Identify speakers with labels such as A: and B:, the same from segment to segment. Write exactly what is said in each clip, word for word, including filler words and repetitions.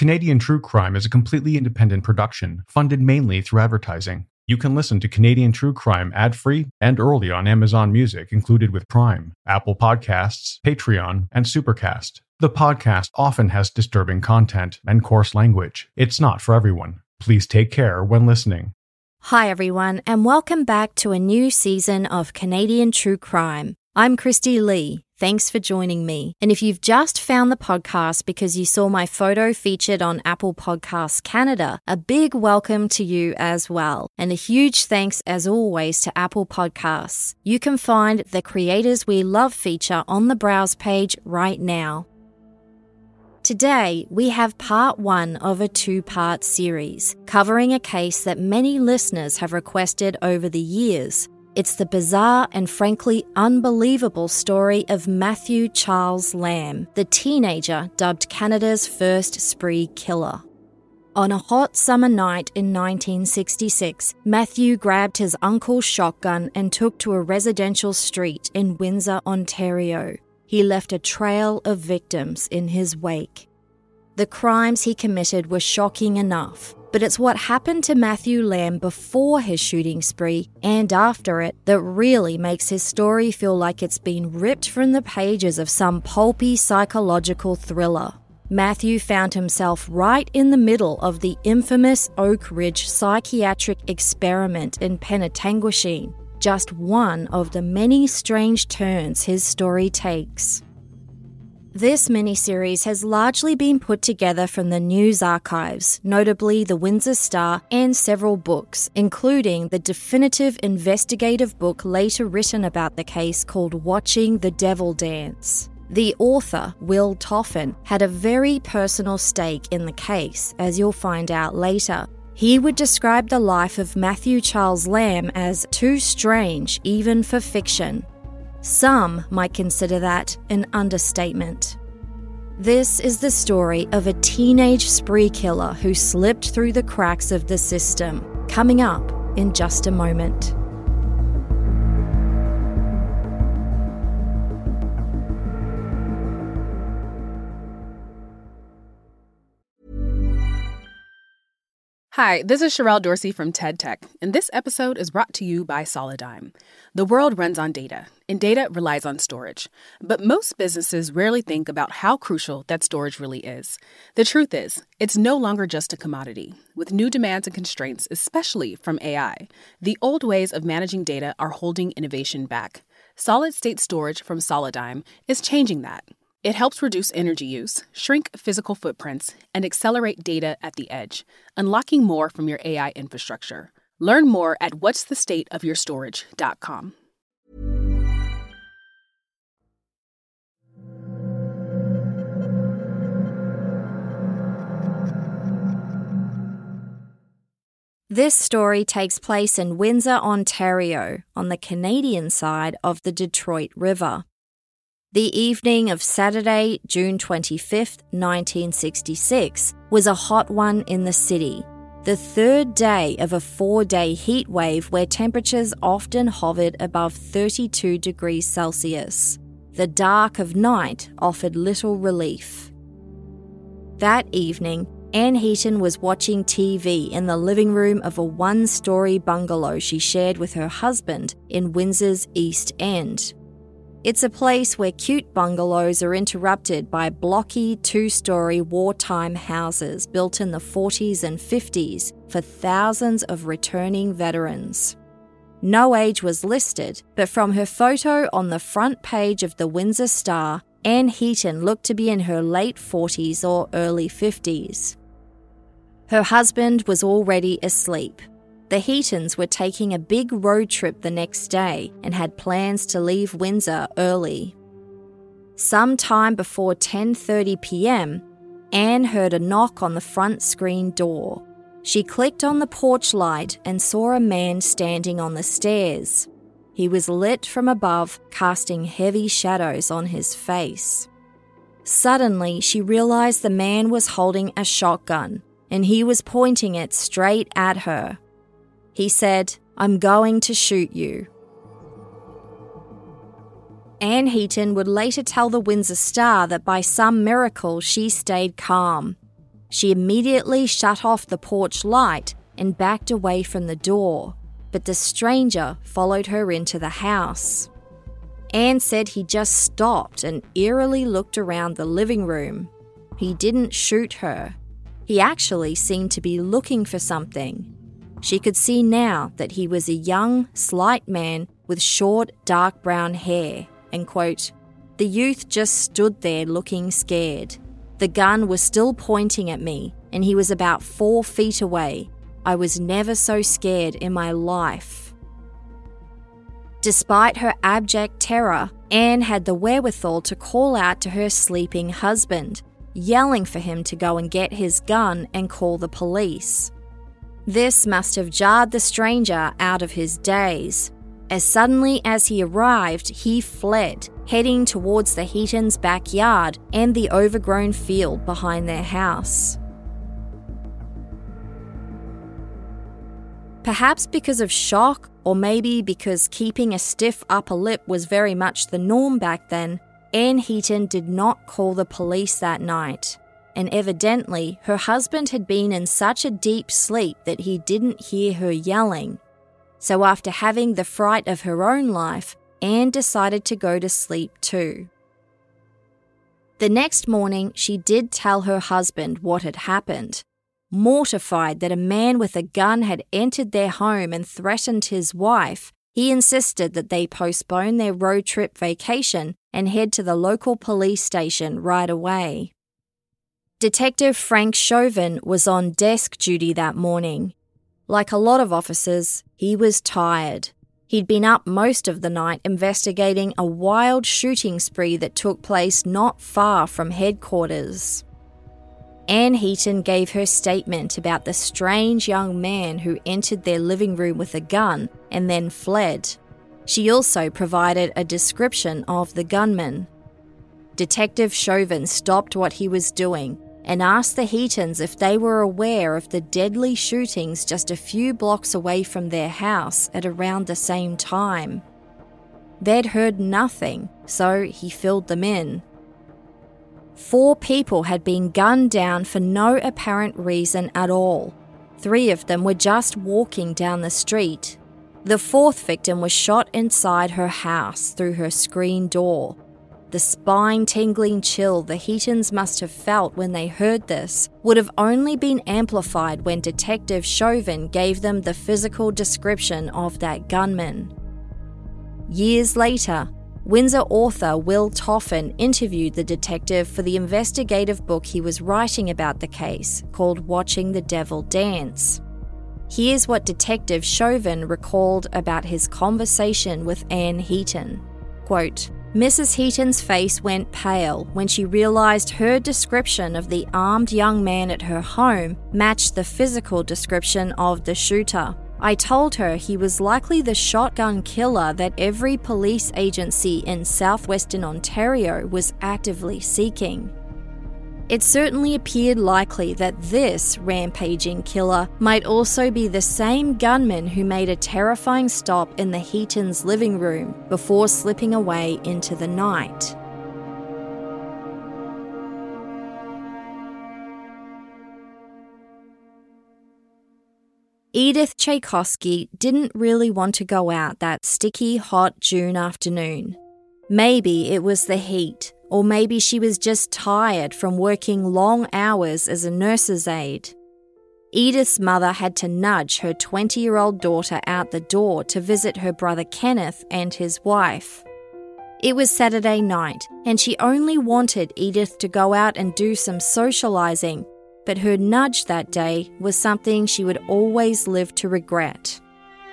A: Canadian True Crime is a completely independent production, funded mainly through advertising. You can listen to Canadian True Crime ad-free and early on Amazon Music included with Prime, Apple Podcasts, Patreon, and Supercast. The podcast often has disturbing content and coarse language. It's not for everyone. Please take care when listening.
B: Hi everyone, and welcome back to a new season of Canadian True Crime. I'm Christy Lee. Thanks for joining me. And if you've just found the podcast because you saw my photo featured on Apple Podcasts Canada, a big welcome to you as well. And a huge thanks as always to Apple Podcasts. You can find the Creators We Love feature on the Browse page right now. Today, we have part one of a two-part series covering a case that many listeners have requested over the years. It's the bizarre and frankly unbelievable story of Matthew Charles Lamb, the teenager dubbed Canada's first spree killer. On a hot summer night in nineteen sixty-six, Matthew grabbed his uncle's shotgun and took to a residential street in Windsor, Ontario. He left a trail of victims in his wake. The crimes he committed were shocking enough, but it's what happened to Matthew Lamb before his shooting spree and after it that really makes his story feel like it's been ripped from the pages of some pulpy psychological thriller. Matthew found himself right in the middle of the infamous Oak Ridge psychiatric experiment in Penetanguishene, just one of the many strange turns his story takes. This miniseries has largely been put together from the news archives, notably the Windsor Star and several books, including the definitive investigative book later written about the case called Watching the Devil Dance. The author, Will Toffin, had a very personal stake in the case, as you'll find out later. He would describe the life of Matthew Charles Lamb as too strange even for fiction. Some might consider that an understatement. This is the story of a teenage spree killer who slipped through the cracks of the system, coming up in just a moment.
C: Hi, this is Sherelle Dorsey from TED Tech, and this episode is brought to you by Solidigm. The world runs on data, and data relies on storage. But most businesses rarely think about how crucial that storage really is. The truth is, it's no longer just a commodity. With new demands and constraints, especially from A I, the old ways of managing data are holding innovation back. Solid-state storage from Solidigm is changing that. It helps reduce energy use, shrink physical footprints, and accelerate data at the edge, unlocking more from your A I infrastructure. Learn more at whats the state of your storage dot com.
B: This story takes place in Windsor, Ontario, on the Canadian side of the Detroit River. The evening of Saturday, June twenty-fifth, nineteen sixty-six, was a hot one in the city, the third day of a four-day heat wave where temperatures often hovered above thirty-two degrees Celsius. The dark of night offered little relief. That evening, Anne Heaton was watching T V in the living room of a one-story bungalow she shared with her husband in Windsor's East End. It's a place where cute bungalows are interrupted by blocky two-story wartime houses built in the forties and fifties for thousands of returning veterans. No age was listed, but from her photo on the front page of the Windsor Star, Anne Heaton looked to be in her late forties or early fifties. Her husband was already asleep. The Heatons were taking a big road trip the next day and had plans to leave Windsor early. Sometime before ten thirty p.m, Anne heard a knock on the front screen door. She clicked on the porch light and saw a man standing on the stairs. He was lit from above, casting heavy shadows on his face. Suddenly, she realized the man was holding a shotgun, and he was pointing it straight at her. He said, "I'm going to shoot you." Anne Heaton would later tell the Windsor Star that by some miracle she stayed calm. She immediately shut off the porch light and backed away from the door, but the stranger followed her into the house. Anne said he just stopped and eerily looked around the living room. He didn't shoot her. He actually seemed to be looking for something. She could see now that he was a young, slight man with short, dark brown hair, and quote, "The youth just stood there looking scared. The gun was still pointing at me, and he was about four feet away. I was never so scared in my life." Despite her abject terror, Anne had the wherewithal to call out to her sleeping husband, yelling for him to go and get his gun and call the police. This must have jarred the stranger out of his daze. As suddenly as he arrived, he fled, heading towards the Heatons' backyard and the overgrown field behind their house. Perhaps because of shock, or maybe because keeping a stiff upper lip was very much the norm back then, Anne Heaton did not call the police that night. And evidently, her husband had been in such a deep sleep that he didn't hear her yelling. So after having the fright of her own life, Anne decided to go to sleep too. The next morning, she did tell her husband what had happened. Mortified that a man with a gun had entered their home and threatened his wife, he insisted that they postpone their road trip vacation and head to the local police station right away. Detective Frank Chauvin was on desk duty that morning. Like a lot of officers, he was tired. He'd been up most of the night investigating a wild shooting spree that took place not far from headquarters. Anne Heaton gave her statement about the strange young man who entered their living room with a gun and then fled. She also provided a description of the gunman. Detective Chauvin stopped what he was doing and asked the Heatons if they were aware of the deadly shootings just a few blocks away from their house at around the same time. They'd heard nothing, so he filled them in. Four people had been gunned down for no apparent reason at all. Three of them were just walking down the street. The fourth victim was shot inside her house through her screen door. The spine-tingling chill the Heatons must have felt when they heard this would have only been amplified when Detective Chauvin gave them the physical description of that gunman. Years later, Windsor author Will Toffin interviewed the detective for the investigative book he was writing about the case, called Watching the Devil Dance. Here's what Detective Chauvin recalled about his conversation with Anne Heaton. Quote, "Missus Heaton's face went pale when she realised her description of the armed young man at her home matched the physical description of the shooter. I told her he was likely the shotgun killer that every police agency in southwestern Ontario was actively seeking. It certainly appeared likely that this rampaging killer might also be the same gunman who made a terrifying stop in the Heatons' living room before slipping away into the night." Edith Tchaikovsky didn't really want to go out that sticky, hot June afternoon. Maybe it was the heat, or maybe she was just tired from working long hours as a nurse's aide. Edith's mother had to nudge her twenty-year-old daughter out the door to visit her brother Kenneth and his wife. It was Saturday night, and she only wanted Edith to go out and do some socialising, but her nudge that day was something she would always live to regret.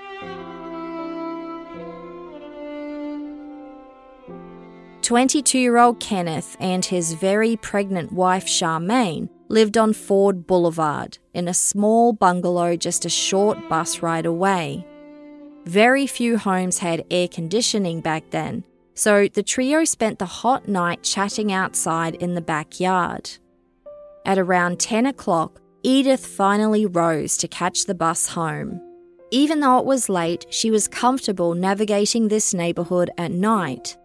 B: twenty-two-year-old Kenneth and his very pregnant wife Charmaine lived on Ford Boulevard in a small bungalow just a short bus ride away. Very few homes had air conditioning back then, so the trio spent the hot night chatting outside in the backyard. At around ten o'clock, Edith finally rose to catch the bus home. Even though it was late, she was comfortable navigating this neighbourhood at night.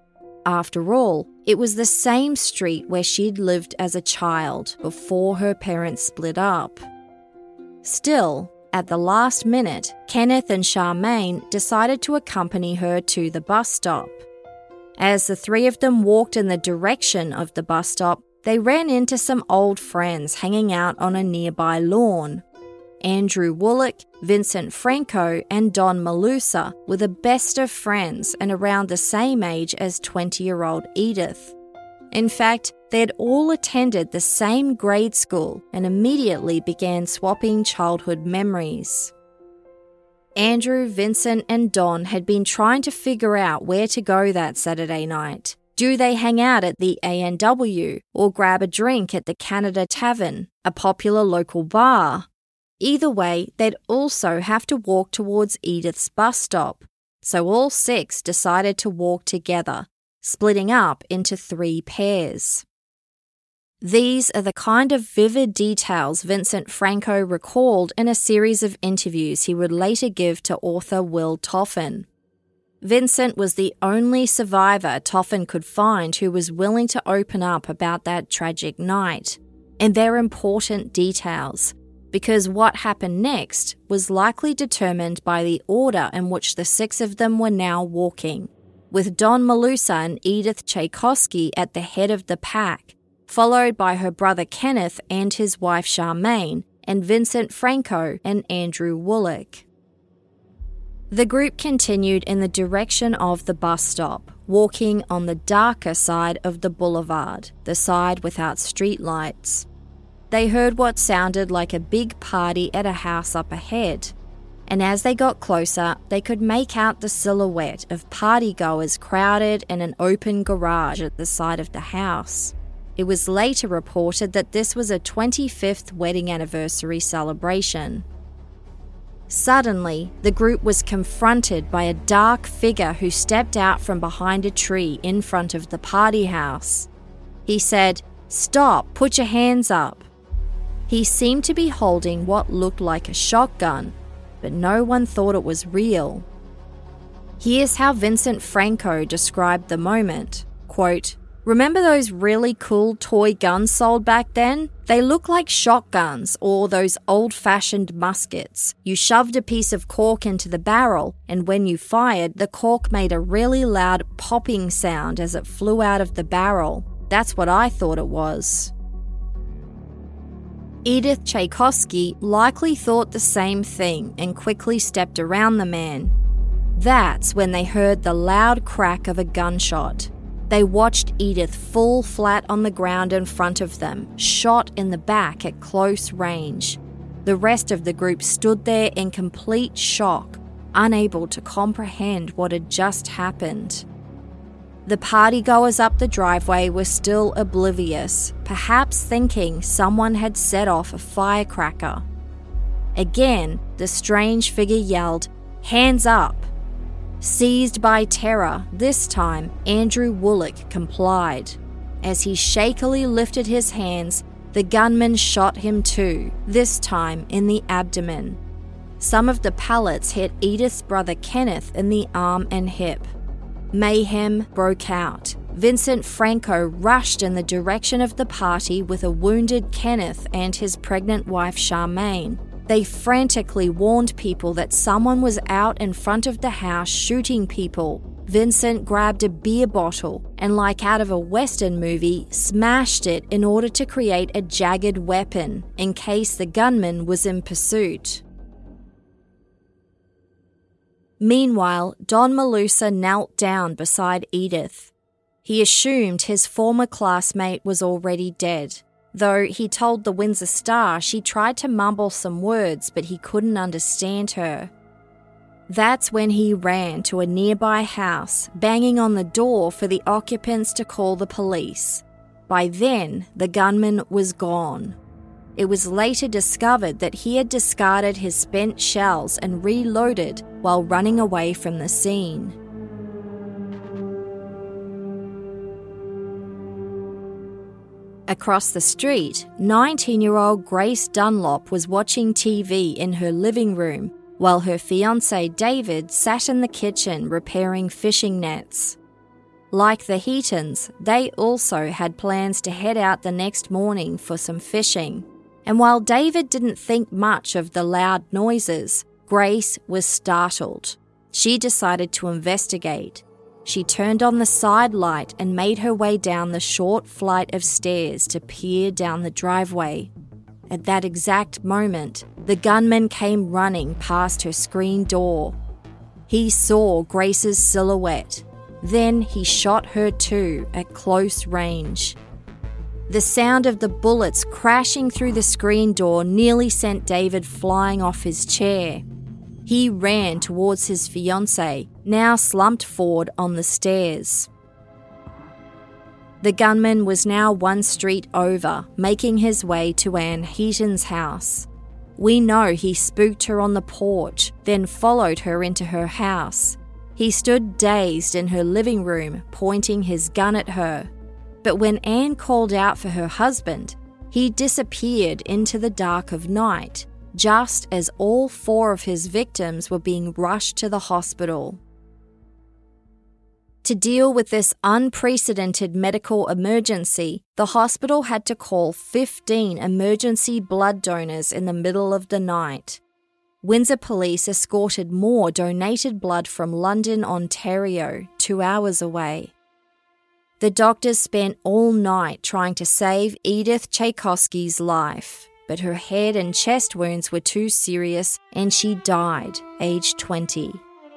B: After all, it was the same street where she'd lived as a child before her parents split up. Still, at the last minute, Kenneth and Charmaine decided to accompany her to the bus stop. As the three of them walked in the direction of the bus stop, they ran into some old friends hanging out on a nearby lawn. Andrew Woollett, Vincent Franco, and Don Malusa were the best of friends and around the same age as twenty-year-old Edith. In fact, they had all attended the same grade school and immediately began swapping childhood memories. Andrew, Vincent, and Don had been trying to figure out where to go that Saturday night. Do they hang out at the A and W or grab a drink at the Canada Tavern, a popular local bar? Either way, they'd also have to walk towards Edith's bus stop, so all six decided to walk together, splitting up into three pairs. These are the kind of vivid details Vincent Franco recalled in a series of interviews he would later give to author Will Toffin. Vincent was the only survivor Toffin could find who was willing to open up about that tragic night, and they're important details, because what happened next was likely determined by the order in which the six of them were now walking, with Don Malusa and Edith Tchaikovsky at the head of the pack, followed by her brother Kenneth and his wife Charmaine, and Vincent Franco and Andrew Woollett. The group continued in the direction of the bus stop, walking on the darker side of the boulevard, the side without streetlights. They heard what sounded like a big party at a house up ahead, and as they got closer, they could make out the silhouette of partygoers crowded in an open garage at the side of the house. It was later reported that this was a twenty-fifth wedding anniversary celebration. Suddenly, the group was confronted by a dark figure who stepped out from behind a tree in front of the party house. He said, "Stop, put your hands up." He seemed to be holding what looked like a shotgun, but no one thought it was real. Here's how Vincent Franco described the moment, quote, "Remember those really cool toy guns sold back then? They look like shotguns or those old-fashioned muskets. You shoved a piece of cork into the barrel, and when you fired, the cork made a really loud popping sound as it flew out of the barrel. That's what I thought it was." Edith Tchaikovsky likely thought the same thing and quickly stepped around the man. That's when they heard the loud crack of a gunshot. They watched Edith fall flat on the ground in front of them, shot in the back at close range. The rest of the group stood there in complete shock, unable to comprehend what had just happened. The partygoers up the driveway were still oblivious, perhaps thinking someone had set off a firecracker. Again, the strange figure yelled, "Hands up!" Seized by terror, this time Andrew Woollett complied. As he shakily lifted his hands, the gunman shot him too, this time in the abdomen. Some of the pellets hit Edith's brother Kenneth in the arm and hip. Mayhem broke out. Vincent Franco rushed in the direction of the party with a wounded Kenneth and his pregnant wife Charmaine. They frantically warned people that someone was out in front of the house shooting people. Vincent grabbed a beer bottle and, like out of a Western movie, smashed it in order to create a jagged weapon in case the gunman was in pursuit. Meanwhile, Don Malusa knelt down beside Edith. He assumed his former classmate was already dead, though he told the Windsor Star she tried to mumble some words but he couldn't understand her. That's when he ran to a nearby house, banging on the door for the occupants to call the police. By then, the gunman was gone. It was later discovered that he had discarded his spent shells and reloaded while running away from the scene. Across the street, nineteen-year-old Grace Dunlop was watching T V in her living room while her fiancé David sat in the kitchen repairing fishing nets. Like the Heatons, they also had plans to head out the next morning for some fishing. And while David didn't think much of the loud noises, Grace was startled. She decided to investigate. She turned on the side light and made her way down the short flight of stairs to peer down the driveway. At that exact moment, the gunman came running past her screen door. He saw Grace's silhouette. Then he shot her too at close range. The sound of the bullets crashing through the screen door nearly sent David flying off his chair. He ran towards his fiancée, now slumped forward on the stairs. The gunman was now one street over, making his way to Anne Heaton's house. We know he spooked her on the porch, then followed her into her house. He stood dazed in her living room, pointing his gun at her. But when Anne called out for her husband, he disappeared into the dark of night, just as all four of his victims were being rushed to the hospital. To deal with this unprecedented medical emergency, the hospital had to call fifteen emergency blood donors in the middle of the night. Windsor police escorted more donated blood from London, Ontario, two hours away. The doctors spent all night trying to save Edith Tchaikovsky's life, but her head and chest wounds were too serious and she died, aged twenty.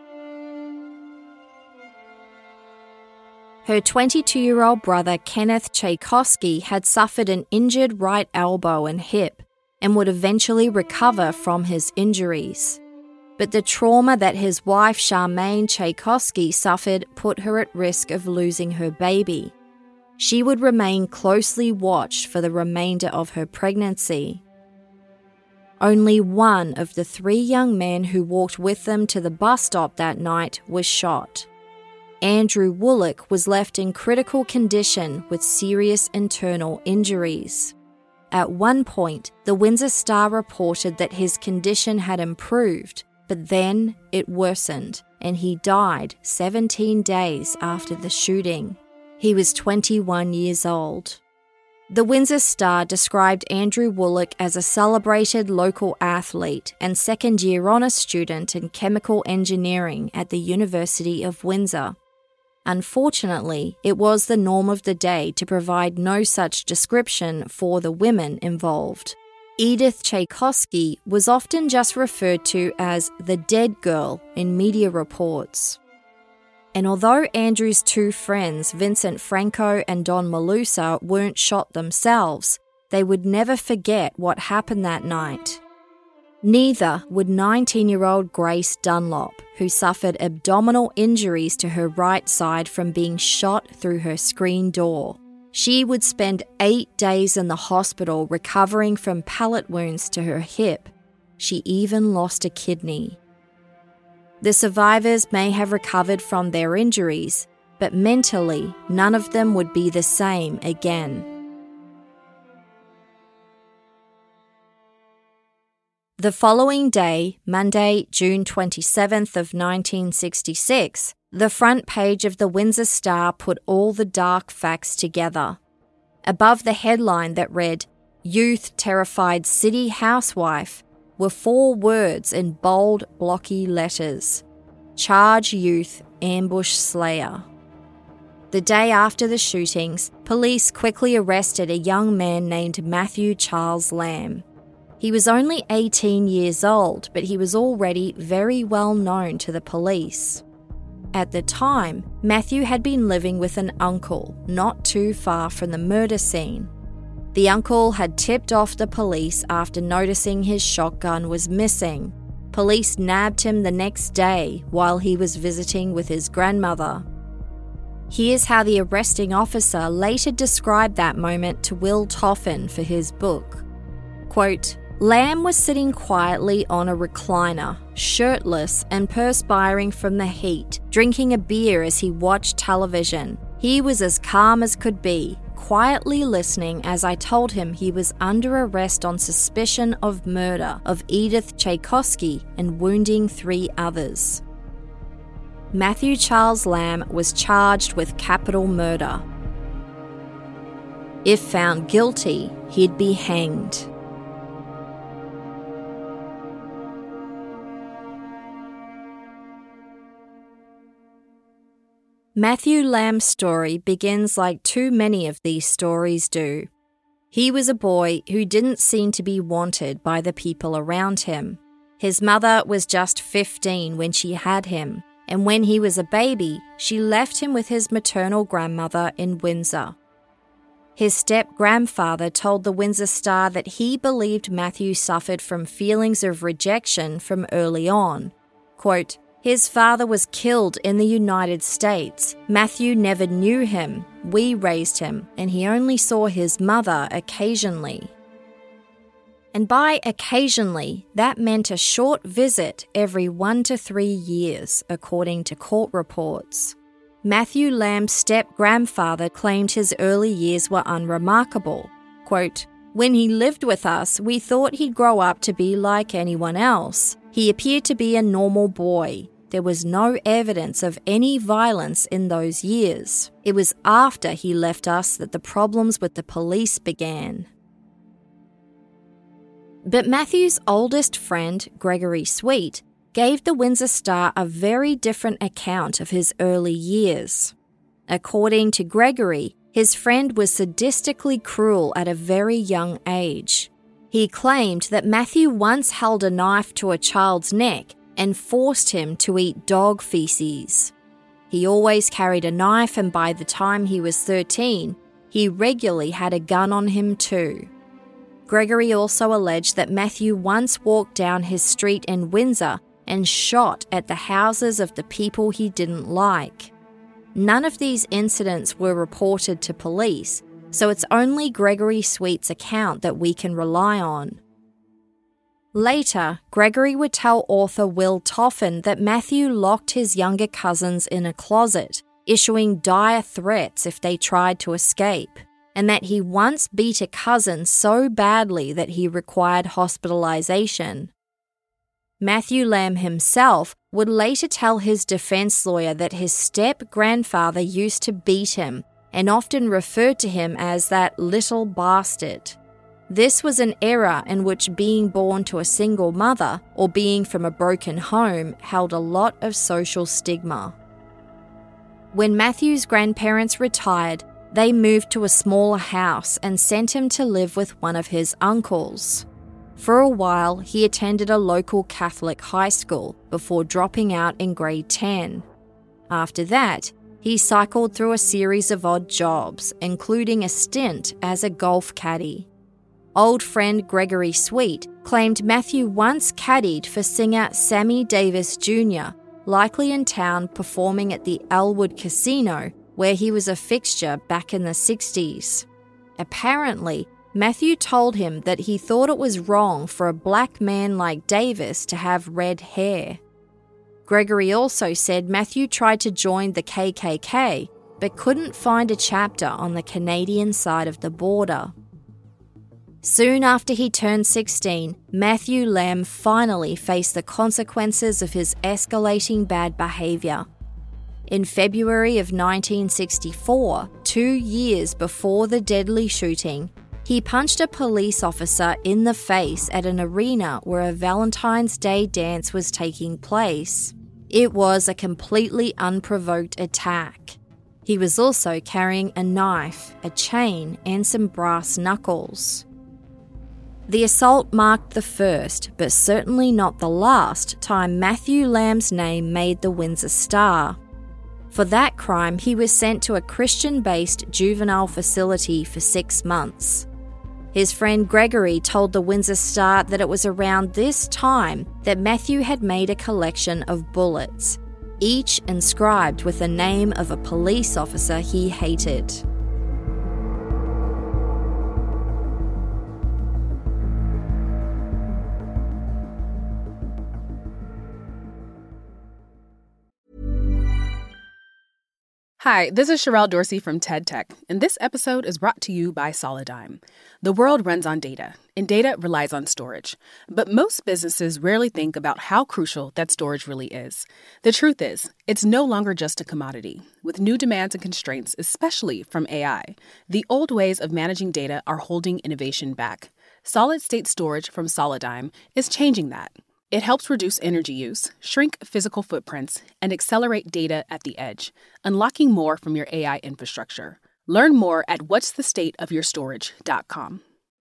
B: Her twenty-two-year-old brother Kenneth Tchaikovsky had suffered an injured right elbow and hip and would eventually recover from his injuries. But the trauma that his wife Charmaine Tchaikovsky suffered put her at risk of losing her baby. She would remain closely watched for the remainder of her pregnancy. Only one of the three young men who walked with them to the bus stop that night was shot. Andrew Woollett was left in critical condition with serious internal injuries. At one point, the Windsor Star reported that his condition had improved, but then it worsened, and he died seventeen days after the shooting. He was twenty-one years old. The Windsor Star described Andrew Woollett as a celebrated local athlete and second-year honours student in chemical engineering at the University of Windsor. Unfortunately, it was the norm of the day to provide no such description for the women involved. Edith Tchaikovsky was often just referred to as the dead girl in media reports. And although Andrew's two friends, Vincent Franco and Don Malusa, weren't shot themselves, they would never forget what happened that night. Neither would nineteen-year-old Grace Dunlop, who suffered abdominal injuries to her right side from being shot through her screen door. She would spend eight days in the hospital recovering from pellet wounds to her hip. She even lost a kidney. The survivors may have recovered from their injuries, but mentally, none of them would be the same again. The following day, Monday, June twenty-seventh of nineteen sixty-six, the front page of the Windsor Star put all the dark facts together. Above the headline that read, "Youth Terrified City Housewife," were four words in bold, blocky letters. Charge Youth Ambush Slayer. The day after the shootings, police quickly arrested a young man named Matthew Charles Lamb. He was only eighteen years old, but he was already very well known to the police. At the time, Matthew had been living with an uncle not too far from the murder scene. The uncle had tipped off the police after noticing his shotgun was missing. Police nabbed him the next day while he was visiting with his grandmother. Here's how the arresting officer later described that moment to Will Toffin for his book. Quote, "Lamb was sitting quietly on a recliner, shirtless and perspiring from the heat, drinking a beer as he watched television. He was as calm as could be, quietly listening as I told him he was under arrest on suspicion of murder of Edith Tchaikovsky and wounding three others." Matthew Charles Lamb was charged with capital murder. If found guilty, he'd be hanged. Matthew Lamb's story begins like too many of these stories do. He was a boy who didn't seem to be wanted by the people around him. His mother was just fifteen when she had him, and when he was a baby, she left him with his maternal grandmother in Windsor. His step-grandfather told the Windsor Star that he believed Matthew suffered from feelings of rejection from early on. Quote, "His father was killed in the United States. Matthew never knew him. We raised him, and he only saw his mother occasionally." And by occasionally, that meant a short visit every one to three years, according to court reports. Matthew Lamb's step-grandfather claimed his early years were unremarkable. Quote, "When he lived with us, we thought he'd grow up to be like anyone else. He appeared to be a normal boy. There was no evidence of any violence in those years. It was after he left us that the problems with the police began." But Matthew's oldest friend, Gregory Sweet, gave the Windsor Star a very different account of his early years. According to Gregory, his friend was sadistically cruel at a very young age. He claimed that Matthew once held a knife to a child's neck and forced him to eat dog feces. He always carried a knife, and by the time he was thirteen, he regularly had a gun on him too. Gregory also alleged that Matthew once walked down his street in Windsor and shot at the houses of the people he didn't like. None of these incidents were reported to police, so it's only Gregory Sweet's account that we can rely on. Later, Gregory would tell author Will Toffin that Matthew locked his younger cousins in a closet, issuing dire threats if they tried to escape, and that he once beat a cousin so badly that he required hospitalization. Matthew Lamb himself would later tell his defense lawyer that his step-grandfather used to beat him and often referred to him as that little bastard. This was an era in which being born to a single mother or being from a broken home held a lot of social stigma. When Matthew's grandparents retired, they moved to a smaller house and sent him to live with one of his uncles. For a while, he attended a local Catholic high school before dropping out in grade ten. After that, he cycled through a series of odd jobs, including a stint as a golf caddy. Old friend Gregory Sweet claimed Matthew once caddied for singer Sammy Davis Junior, likely in town performing at the Elwood Casino, where he was a fixture back in the sixties. Apparently, Matthew told him that he thought it was wrong for a black man like Davis to have red hair. Gregory also said Matthew tried to join the K K K, but couldn't find a chapter on the Canadian side of the border. Soon after he turned sixteen, Matthew Lamb finally faced the consequences of his escalating bad behaviour. In February of nineteen sixty-four, two years before the deadly shooting, he punched a police officer in the face at an arena where a Valentine's Day dance was taking place. It was a completely unprovoked attack. He was also carrying a knife, a chain, and some brass knuckles. The assault marked the first, but certainly not the last, time Matthew Lamb's name made the Windsor Star. For that crime, he was sent to a Christian-based juvenile facility for six months. His friend Gregory told the Windsor Star that it was around this time that Matthew had made a collection of bullets, each inscribed with the name of a police officer he hated.
C: Hi, this is Sherelle Dorsey from TED Tech, and this episode is brought to you by Solidigm. The world runs on data, and data relies on storage. But most businesses rarely think about how crucial that storage really is. The truth is, it's no longer just a commodity. With new demands and constraints, especially from A I, the old ways of managing data are holding innovation back. Solid-state storage from Solidigm is changing that. It helps reduce energy use, shrink physical footprints, and accelerate data at the edge, unlocking more from your A I infrastructure. Learn more at what's the state of your storage dot com.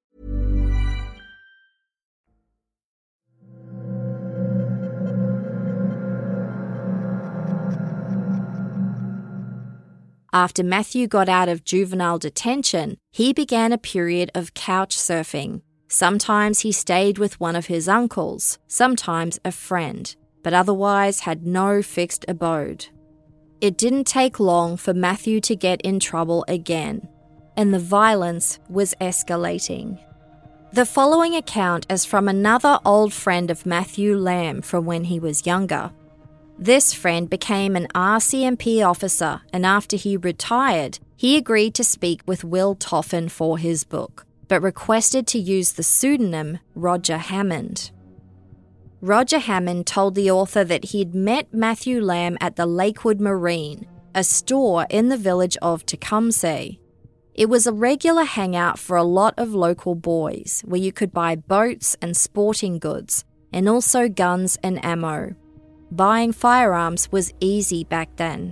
B: After Matthew got out of juvenile detention, he began a period of couch surfing. Sometimes he stayed with one of his uncles, sometimes a friend, but otherwise had no fixed abode. It didn't take long for Matthew to get in trouble again, and the violence was escalating. The following account is from another old friend of Matthew Lamb from when he was younger. This friend became an R C M P officer, and after he retired, he agreed to speak with Will Toffin for his book, but requested to use the pseudonym Roger Hammond. Roger Hammond told the author that he'd met Matthew Lamb at the Lakewood Marine, a store in the village of Tecumseh. It was a regular hangout for a lot of local boys, where you could buy boats and sporting goods, and also guns and ammo. Buying firearms was easy back then.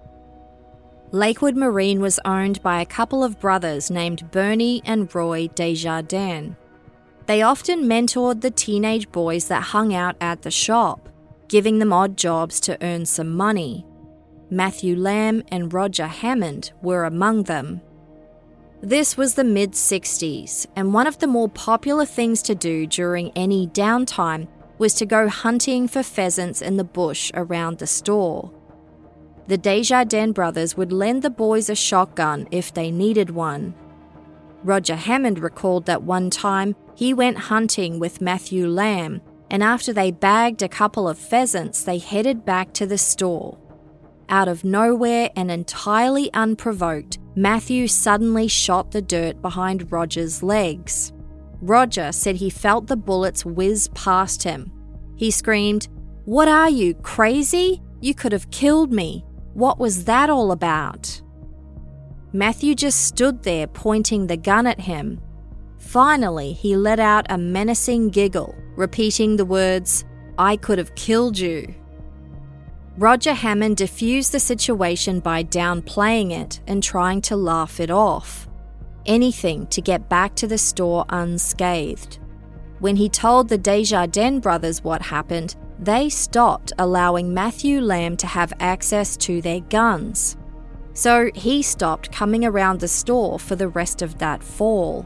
B: Lakewood Marine was owned by a couple of brothers named Bernie and Roy Desjardins. They often mentored the teenage boys that hung out at the shop, giving them odd jobs to earn some money. Matthew Lamb and Roger Hammond were among them. This was the mid-sixties, and one of the more popular things to do during any downtime was to go hunting for pheasants in the bush around the store. The Desjardins brothers would lend the boys a shotgun if they needed one. Roger Hammond recalled that one time he went hunting with Matthew Lamb, and after they bagged a couple of pheasants, they headed back to the store. Out of nowhere and entirely unprovoked, Matthew suddenly shot the dirt behind Roger's legs. Roger said he felt the bullets whiz past him. He screamed, "What are you, crazy? You could have killed me. What was that all about?" Matthew just stood there pointing the gun at him. Finally, he let out a menacing giggle, repeating the words, "I could have killed you." Roger Hammond diffused the situation by downplaying it and trying to laugh it off. Anything to get back to the store unscathed. When he told the Desjardins brothers what happened, they stopped allowing Matthew Lamb to have access to their guns. So he stopped coming around the store for the rest of that fall.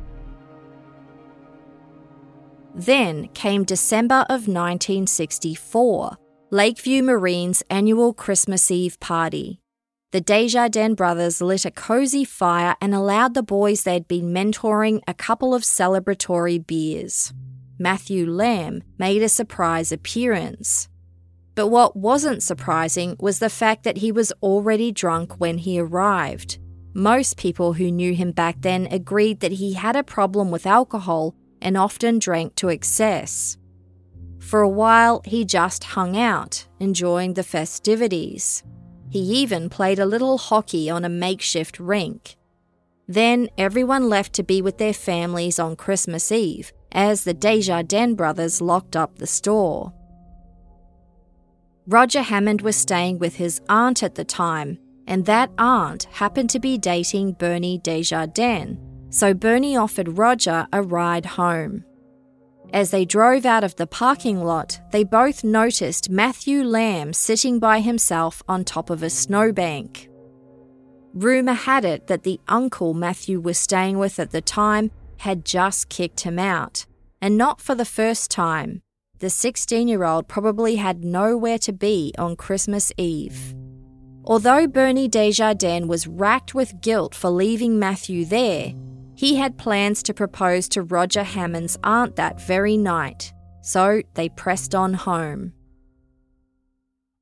B: Then came December of nineteen sixty-four, Lakeview Marine's annual Christmas Eve party. The Desjardins brothers lit a cozy fire and allowed the boys they'd been mentoring a couple of celebratory beers. Matthew Lamb made a surprise appearance. But what wasn't surprising was the fact that he was already drunk when he arrived. Most people who knew him back then agreed that he had a problem with alcohol and often drank to excess. For a while, he just hung out, enjoying the festivities. He even played a little hockey on a makeshift rink. Then everyone left to be with their families on Christmas Eve, as the Desjardins brothers locked up the store. Roger Hammond was staying with his aunt at the time, and that aunt happened to be dating Bernie Desjardins, so Bernie offered Roger a ride home. As they drove out of the parking lot, they both noticed Matthew Lamb sitting by himself on top of a snowbank. Rumour had it that the uncle Matthew was staying with at the time had just kicked him out, and not for the first time. The sixteen-year-old probably had nowhere to be on Christmas Eve. Although Bernie Desjardins was racked with guilt for leaving Matthew there, he had plans to propose to Roger Hammond's aunt that very night, so they pressed on home.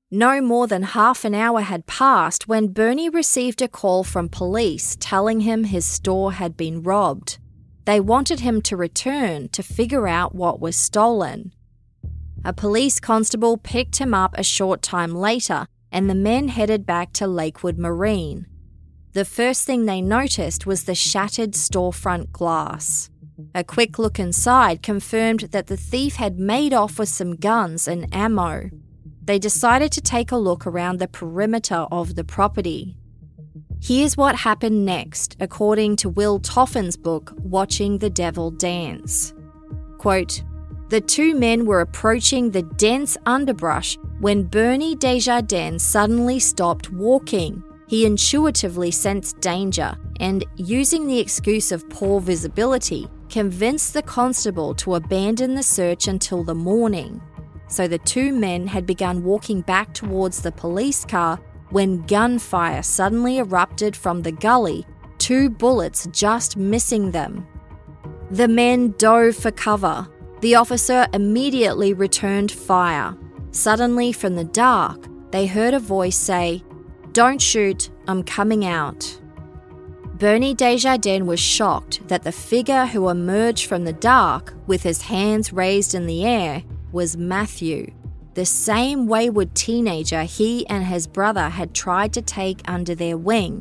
B: No more than half an hour had passed when Bernie received a call from police telling him his store had been robbed. They wanted him to return to figure out what was stolen. A police constable picked him up a short time later, and the men headed back to Lakewood Marine. The first thing they noticed was the shattered storefront glass. A quick look inside confirmed that the thief had made off with some guns and ammo. They decided to take a look around the perimeter of the property. Here's what happened next, according to Will Toffin's book, Watching the Devil Dance. Quote, "The two men were approaching the dense underbrush when Bernie Desjardins suddenly stopped walking. He intuitively sensed danger and, using the excuse of poor visibility, convinced the constable to abandon the search until the morning. So the two men had begun walking back towards the police car when gunfire suddenly erupted from the gully, two bullets just missing them. The men dove for cover. The officer immediately returned fire. Suddenly, from the dark, they heard a voice say, 'Don't shoot, I'm coming out.' Bernie Desjardins was shocked that the figure who emerged from the dark with his hands raised in the air was Matthew, the same wayward teenager he and his brother had tried to take under their wing.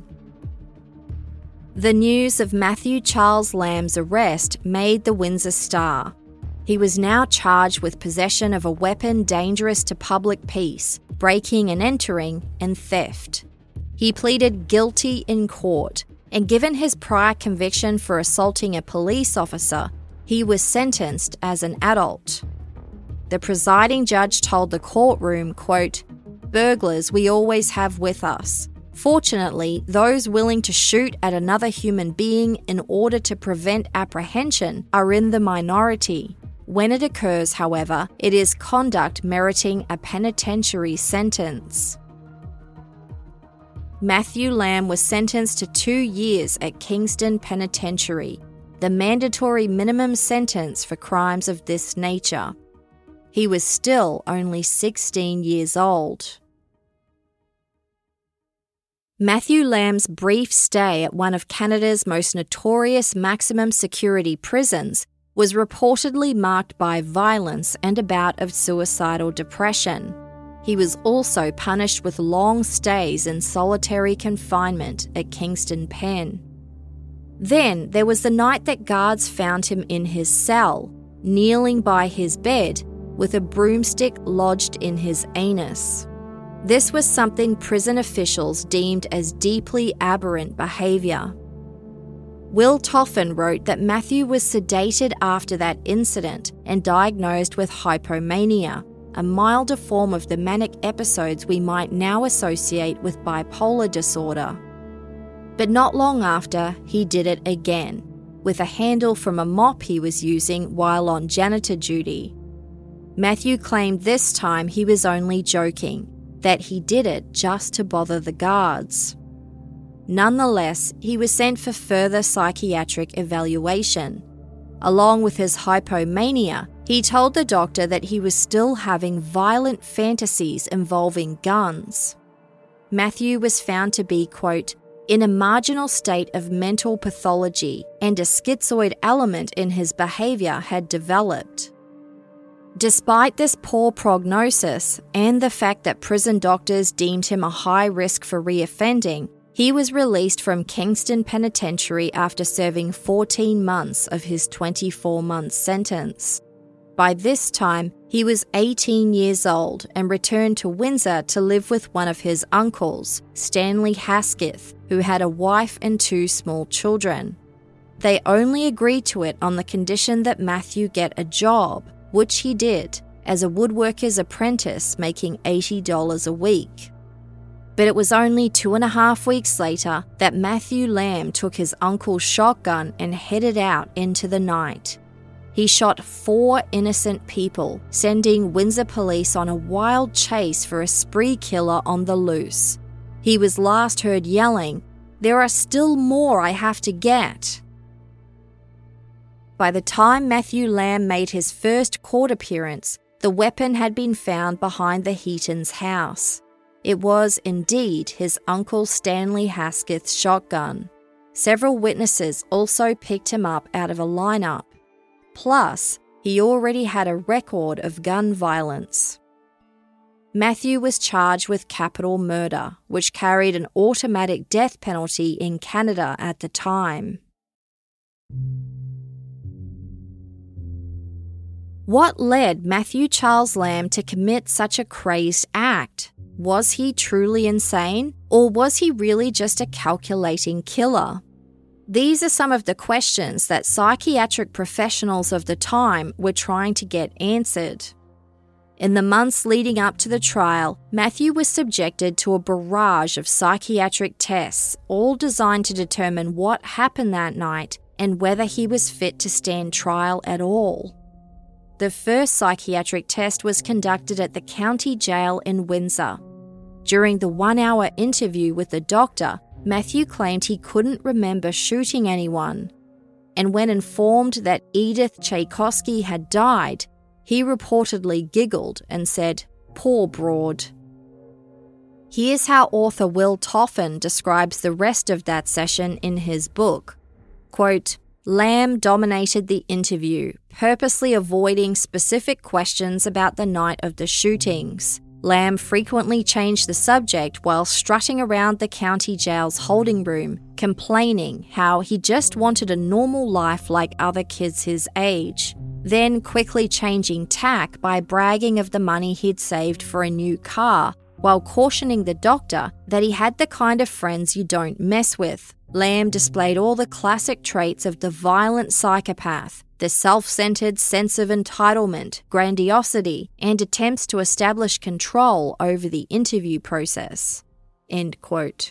B: The news of Matthew Charles Lamb's arrest made the Windsor Star. He was now charged with possession of a weapon dangerous to public peace, breaking and entering, and theft. He pleaded guilty in court, and given his prior conviction for assaulting a police officer, he was sentenced as an adult. The presiding judge told the courtroom, quote, "Burglars we always have with us. Fortunately, those willing to shoot at another human being in order to prevent apprehension are in the minority. When it occurs, however, it is conduct meriting a penitentiary sentence." Matthew Lamb was sentenced to two years at Kingston Penitentiary, the mandatory minimum sentence for crimes of this nature. He was still only sixteen years old. Matthew Lamb's brief stay at one of Canada's most notorious maximum security prisons was reportedly marked by violence and a bout of suicidal depression. He was also punished with long stays in solitary confinement at Kingston Pen. Then there was the night that guards found him in his cell, kneeling by his bed, with a broomstick lodged in his anus. This was something prison officials deemed as deeply aberrant behaviour. Will Toffin wrote that Matthew was sedated after that incident and diagnosed with hypomania, a milder form of the manic episodes we might now associate with bipolar disorder. But not long after, he did it again, with a handle from a mop he was using while on janitor duty. Matthew claimed this time he was only joking, that he did it just to bother the guards. Nonetheless, he was sent for further psychiatric evaluation. Along with his hypomania, he told the doctor that he was still having violent fantasies involving guns. Matthew was found to be, quote, in a marginal state of mental pathology, and a schizoid element in his behaviour had developed. Despite this poor prognosis and the fact that prison doctors deemed him a high risk for reoffending, he was released from Kingston Penitentiary after serving fourteen months of his twenty-four month sentence. By this time, he was eighteen years old and returned to Windsor to live with one of his uncles, Stanley Hasketh, who had a wife and two small children. They only agreed to it on the condition that Matthew get a job, which he did, as a woodworker's apprentice making eighty dollars a week. But it was only two and a half weeks later that Matthew Lamb took his uncle's shotgun and headed out into the night. He shot four innocent people, sending Windsor police on a wild chase for a spree killer on the loose. He was last heard yelling, "There are still more I have to get." By the time Matthew Lamb made his first court appearance, The weapon had been found behind the Heaton's house. It was indeed his uncle Stanley Hasketh's shotgun. Several witnesses also picked him up out of a lineup. Plus, he already had a record of gun violence. Matthew was charged with capital murder, which carried an automatic death penalty in Canada at the time. What led Matthew Charles Lamb to commit such a crazed act? Was he truly insane, or was he really just a calculating killer? These are some of the questions that psychiatric professionals of the time were trying to get answered. In the months leading up to the trial, Matthew was subjected to a barrage of psychiatric tests, all designed to determine what happened that night and whether he was fit to stand trial at all. The first psychiatric test was conducted at the county jail in Windsor. During the one-hour interview with the doctor, Matthew claimed he couldn't remember shooting anyone. And when informed that Edith Tchaikovsky had died, he reportedly giggled and said, "Poor broad." Here's how author Will Toffin describes the rest of that session in his book. Quote, Lamb dominated the interview, purposely avoiding specific questions about the night of the shootings. Lamb frequently changed the subject while strutting around the county jail's holding room, complaining how he just wanted a normal life like other kids his age, then quickly changing tack by bragging of the money he'd saved for a new car, while cautioning the doctor that he had the kind of friends you don't mess with. Lamb displayed all the classic traits of the violent psychopath, the self-centered sense of entitlement, grandiosity, and attempts to establish control over the interview process. End quote.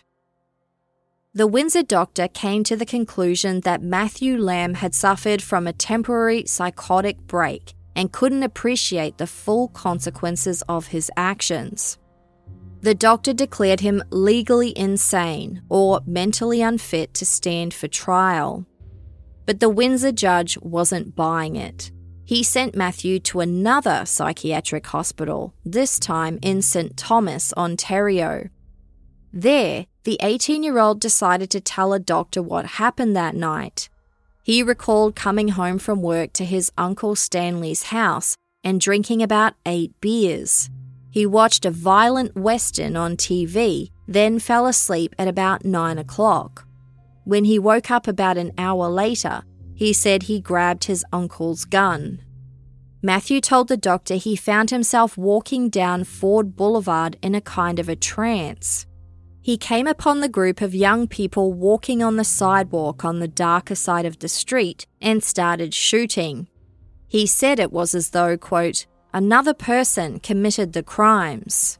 B: The Windsor doctor came to the conclusion that Matthew Lamb had suffered from a temporary psychotic break and couldn't appreciate the full consequences of his actions. The doctor declared him legally insane or mentally unfit to stand for trial. But the Windsor judge wasn't buying it. He sent Matthew to another psychiatric hospital, this time in Saint Thomas, Ontario. There, the eighteen-year-old decided to tell a doctor what happened that night. He recalled coming home from work to his uncle Stanley's house and drinking about eight beers. He watched a violent western on T V, then fell asleep at about nine o'clock. When he woke up about an hour later, he said he grabbed his uncle's gun. Matthew told the doctor he found himself walking down Ford Boulevard in a kind of a trance. He came upon the group of young people walking on the sidewalk on the darker side of the street and started shooting. He said it was as though, quote, another person committed the crimes.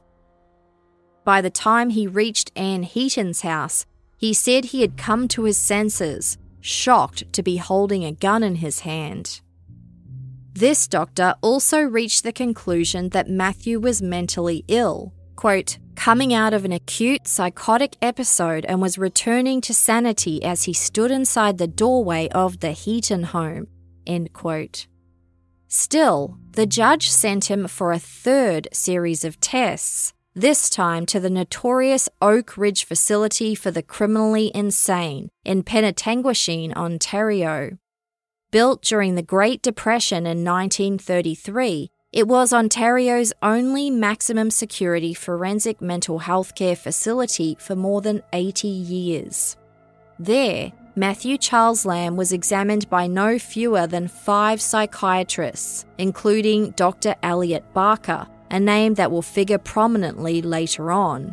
B: By the time he reached Anne Heaton's house, he said he had come to his senses, shocked to be holding a gun in his hand. This doctor also reached the conclusion that Matthew was mentally ill, quote, coming out of an acute psychotic episode and was returning to sanity as he stood inside the doorway of the Heaton home, end quote. Still, the judge sent him for a third series of tests, this time to the notorious Oak Ridge Facility for the Criminally Insane in Penetanguishene, Ontario. Built during the Great Depression in nineteen thirty-three, it was Ontario's only maximum security forensic mental health care facility for more than eighty years. There, Matthew Charles Lamb was examined by no fewer than five psychiatrists, including Doctor Elliot Barker, a name that will figure prominently later on.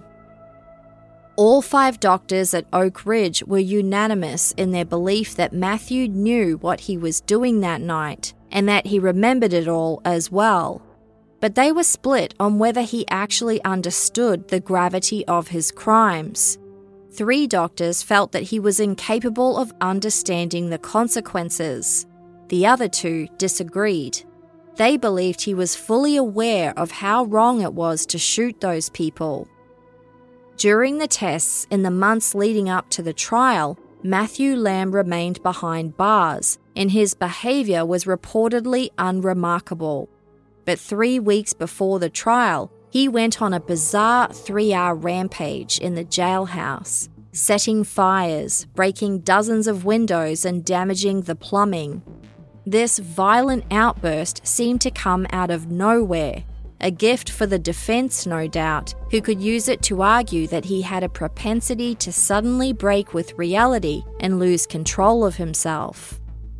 B: All five doctors at Oak Ridge were unanimous in their belief that Matthew knew what he was doing that night and that he remembered it all as well. But they were split on whether he actually understood the gravity of his crimes. Three doctors felt that he was incapable of understanding the consequences. The other two disagreed. They believed he was fully aware of how wrong it was to shoot those people. During the tests in the months leading up to the trial, Matthew Lamb remained behind bars, and his behaviour was reportedly unremarkable. But three weeks before the trial, he went on a bizarre three-hour rampage in the jailhouse, setting fires, breaking dozens of windows and damaging the plumbing. This violent outburst seemed to come out of nowhere, a gift for the defense, no doubt, who could use it to argue that he had a propensity to suddenly break with reality and lose control of himself.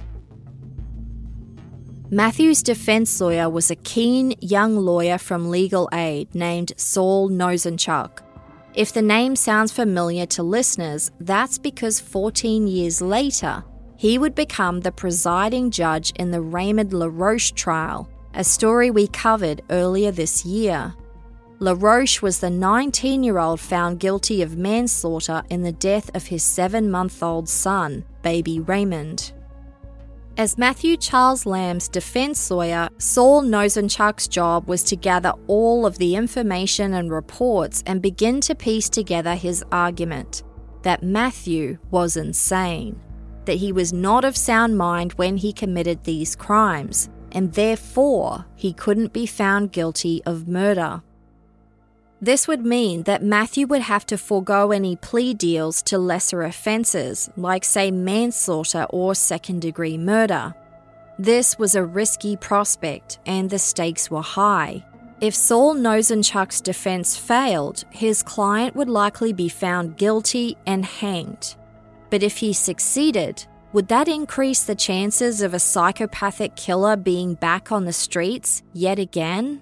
B: Matthew's defense lawyer was a keen young lawyer from Legal Aid named Saul Nosenchuk. If the name sounds familiar to listeners, that's because fourteen years later, he would become the presiding judge in the Raymond LaRoche trial, a story we covered earlier this year. LaRoche was the nineteen-year-old found guilty of manslaughter in the death of his seven-month-old son, baby Raymond. As Matthew Charles Lamb's defense lawyer, Saul Nosenchuk's job was to gather all of the information and reports and begin to piece together his argument that Matthew was insane, that he was not of sound mind when he committed these crimes, and therefore he couldn't be found guilty of murder. This would mean that Matthew would have to forego any plea deals to lesser offences, like say manslaughter or second-degree murder. This was a risky prospect and the stakes were high. If Saul Nosenchuk's defence failed, his client would likely be found guilty and hanged. But if he succeeded, would that increase the chances of a psychopathic killer being back on the streets yet again?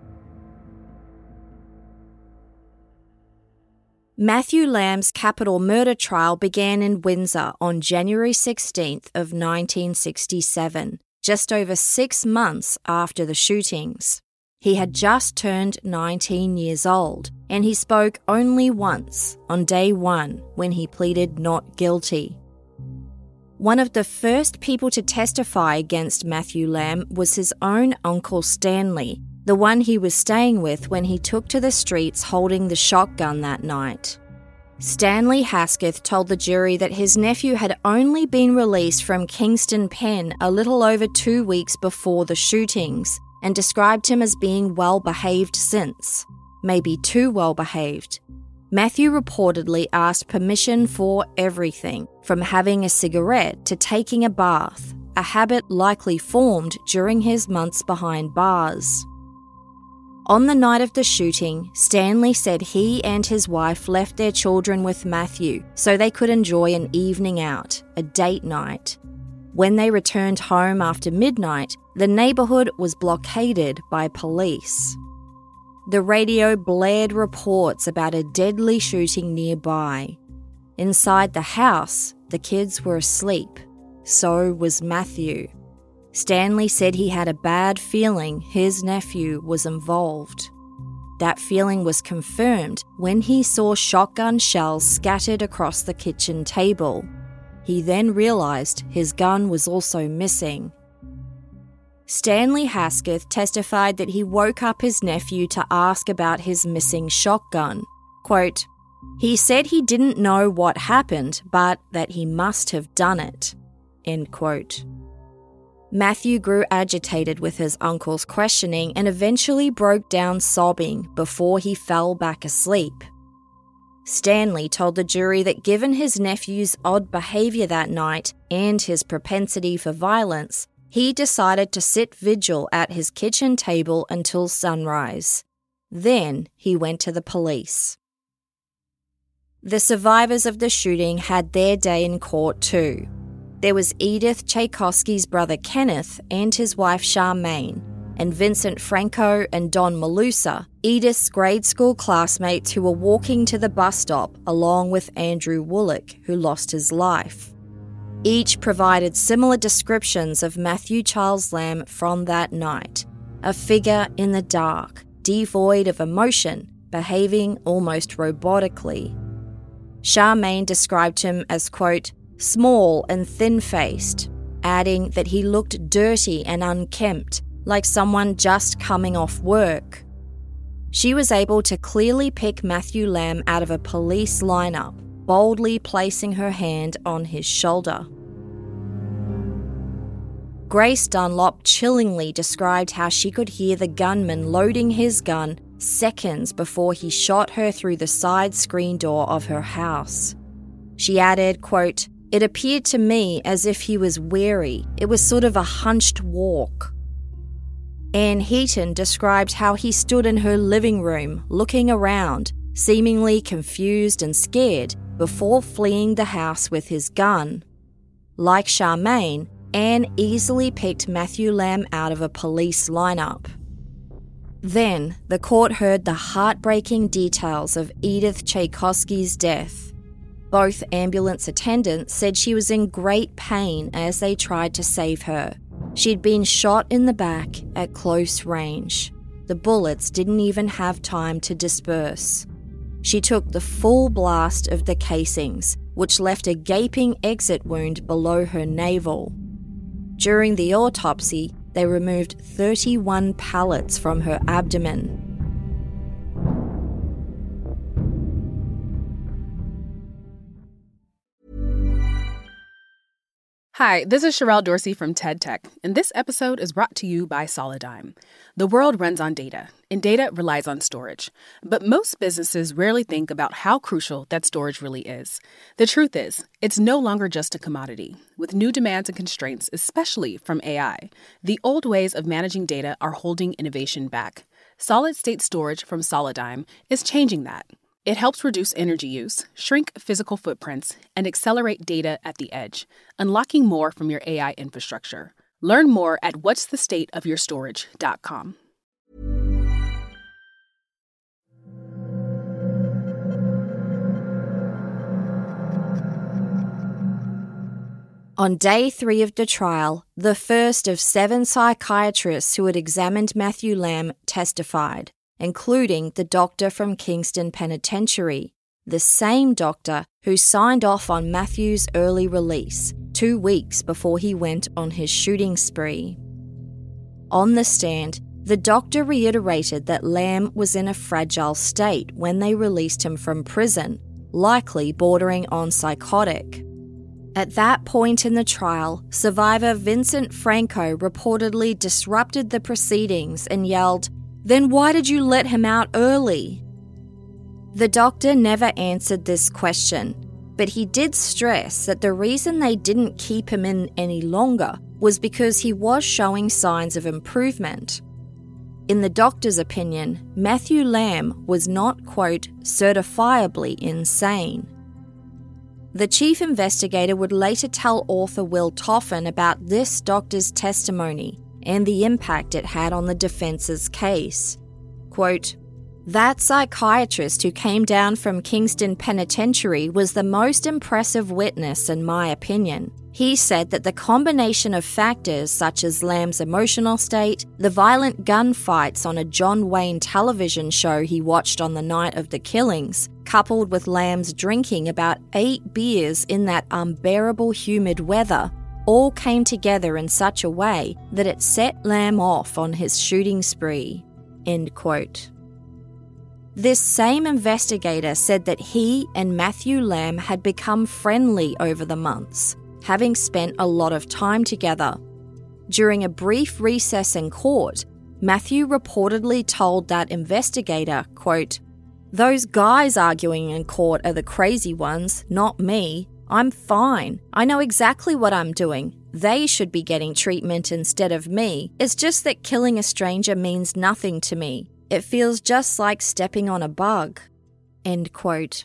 B: Matthew Lamb's capital murder trial began in Windsor on January sixteenth of nineteen sixty-seven, just over six months after the shootings. He had just turned nineteen years old, and he spoke only once, on day one, when he pleaded not guilty. One of the first people to testify against Matthew Lamb was his own uncle Stanley, the one he was staying with when he took to the streets holding the shotgun that night. Stanley Hasketh told the jury that his nephew had only been released from Kingston Pen a little over two weeks before the shootings and described him as being well-behaved since, maybe too well-behaved. Matthew reportedly asked permission for everything, from having a cigarette to taking a bath, a habit likely formed during his months behind bars. On the night of the shooting, Stanley said he and his wife left their children with Matthew so they could enjoy an evening out, a date night. When they returned home after midnight, the neighbourhood was blockaded by police. The radio blared reports about a deadly shooting nearby. Inside the house, the kids were asleep. So was Matthew. Stanley said he had a bad feeling his nephew was involved. That feeling was confirmed when he saw shotgun shells scattered across the kitchen table. He then realised his gun was also missing. Stanley Hasketh testified that he woke up his nephew to ask about his missing shotgun. Quote, "He said he didn't know what happened, but that he must have done it." End quote. Matthew grew agitated with his uncle's questioning and eventually broke down sobbing before he fell back asleep. Stanley told the jury that given his nephew's odd behaviour that night and his propensity for violence, he decided to sit vigil at his kitchen table until sunrise. Then he went to the police. The survivors of the shooting had their day in court too. There was Edith Tchaikovsky's brother Kenneth and his wife Charmaine, and Vincent Franco and Don Malusa, Edith's grade school classmates who were walking to the bus stop along with Andrew Woollick, who lost his life. Each provided similar descriptions of Matthew Charles Lamb from that night, a figure in the dark, devoid of emotion, behaving almost robotically. Charmaine described him as, quote, small and thin-faced, adding that he looked dirty and unkempt, like someone just coming off work. She was able to clearly pick Matthew Lamb out of a police lineup, boldly placing her hand on his shoulder. Grace Dunlop chillingly described how she could hear the gunman loading his gun seconds before he shot her through the side screen door of her house. She added, quote, "It appeared to me as if he was weary. It was sort of a hunched walk." Anne Heaton described how he stood in her living room, looking around, seemingly confused and scared, before fleeing the house with his gun. Like Charmaine, Anne easily picked Matthew Lamb out of a police lineup. Then, the court heard the heartbreaking details of Edith Tchaikovsky's death. Both ambulance attendants said she was in great pain as they tried to save her. She'd been shot in the back at close range. The bullets didn't even have time to disperse. She took the full blast of the casings, which left a gaping exit wound below her navel. During the autopsy, they removed thirty-one pallets from her abdomen.
C: Hi, this is Sherelle Dorsey from TED Tech, and this episode is brought to you by Solidigm. The world runs on data, and data relies on storage. But most businesses rarely think about how crucial that storage really is. The truth is, it's no longer just a commodity. With new demands and constraints, especially from A I, the old ways of managing data are holding innovation back. Solid-state storage from Solidigm is changing that. It helps reduce energy use, shrink physical footprints, and accelerate data at the edge, unlocking more from your A I infrastructure. Learn more at whats the state of your storage dot com.
B: On day three of the trial, the first of seven psychiatrists who had examined Matthew Lamb testified, including the doctor from Kingston Penitentiary, the same doctor who signed off on Matthew's early release, two weeks before he went on his shooting spree. On the stand, the doctor reiterated that Lamb was in a fragile state when they released him from prison, likely bordering on psychotic. At that point in the trial, survivor Vincent Franco reportedly disrupted the proceedings and yelled, "Then why did you let him out early?" The doctor never answered this question, but he did stress that the reason they didn't keep him in any longer was because he was showing signs of improvement. In the doctor's opinion, Matthew Lamb was not, quote, certifiably insane. The chief investigator would later tell author Will Toffin about this doctor's testimony and the impact it had on the defense's case. Quote, "That psychiatrist who came down from Kingston Penitentiary was the most impressive witness in my opinion. He said that the combination of factors such as Lamb's emotional state, the violent gunfights on a John Wayne television show he watched on the night of the killings, coupled with Lamb's drinking about eight beers in that unbearable humid weather, all came together in such a way that it set Lamb off on his shooting spree." End quote. This same investigator said that he and Matthew Lamb had become friendly over the months, having spent a lot of time together. During a brief recess in court, Matthew reportedly told that investigator, quote, "Those guys arguing in court are the crazy ones, not me. I'm fine. I know exactly what I'm doing. They should be getting treatment instead of me. It's just that killing a stranger means nothing to me. It feels just like stepping on a bug." End quote.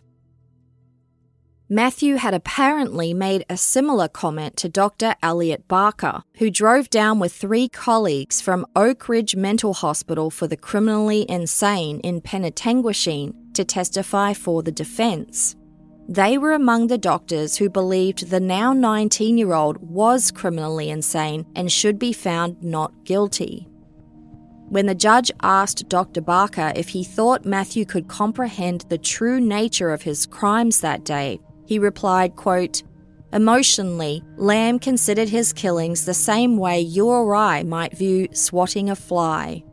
B: Matthew had apparently made a similar comment to Doctor Elliot Barker, who drove down with three colleagues from Oak Ridge Mental Hospital for the Criminally Insane in Penetanguishene to testify for the defense. They were among the doctors who believed the now nineteen-year-old was criminally insane and should be found not guilty. When the judge asked Doctor Barker if he thought Matthew could comprehend the true nature of his crimes that day, he replied, quote, "Emotionally, Lamb considered his killings the same way you or I might view swatting a fly."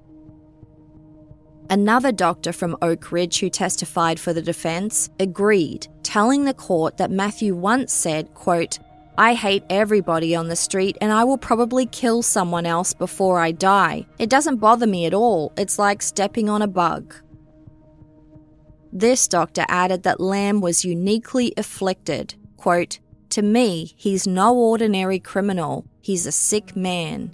B: Another doctor from Oak Ridge who testified for the defense agreed, telling the court that Matthew once said, quote, I hate everybody on the street and I will probably kill someone else before I die. It doesn't bother me at all. It's like stepping on a bug. This doctor added that Lamb was uniquely afflicted. Quote, "To me, he's no ordinary criminal. He's a sick man.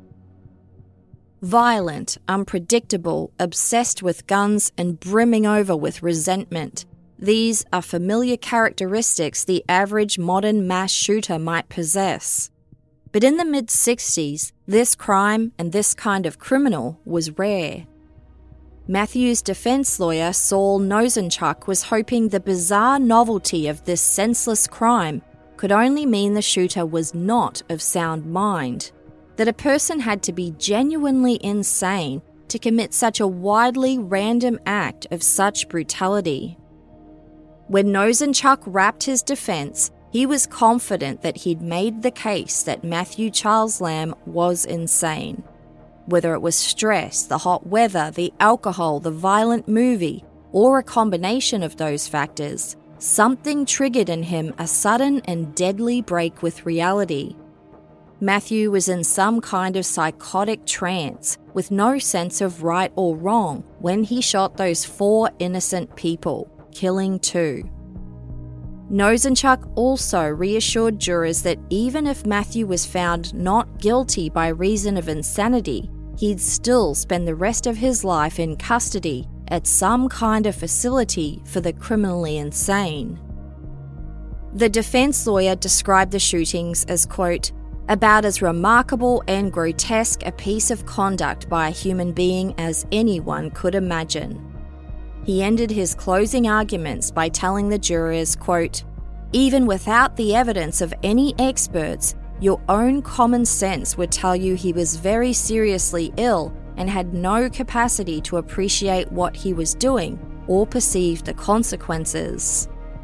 B: Violent, unpredictable, obsessed with guns, and brimming over with resentment. These are familiar characteristics the average modern mass shooter might possess. But in the mid-sixties, this crime and this kind of criminal was rare." Matthew's defense lawyer, Saul Nosenchuk, was hoping the bizarre novelty of this senseless crime could only mean the shooter was not of sound mind, that a person had to be genuinely insane to commit such a widely random act of such brutality. When Nosenchuk wrapped his defense, he was confident that he'd made the case that Matthew Charles Lamb was insane. Whether it was stress, the hot weather, the alcohol, the violent movie, or a combination of those factors, something triggered in him a sudden and deadly break with reality. Matthew was in some kind of psychotic trance, with no sense of right or wrong, when he shot those four innocent people, killing two. Nosenchuk also reassured jurors that even if Matthew was found not guilty by reason of insanity, he'd still spend the rest of his life in custody at some kind of facility for the criminally insane. The defense lawyer described the shootings as, quote, "about as remarkable and grotesque a piece of conduct by a human being as anyone could imagine." He ended his closing arguments by telling the jurors, quote, "even without the evidence of any experts, your own common sense would tell you he was very seriously ill and had no capacity to appreciate what he was doing or perceive the consequences."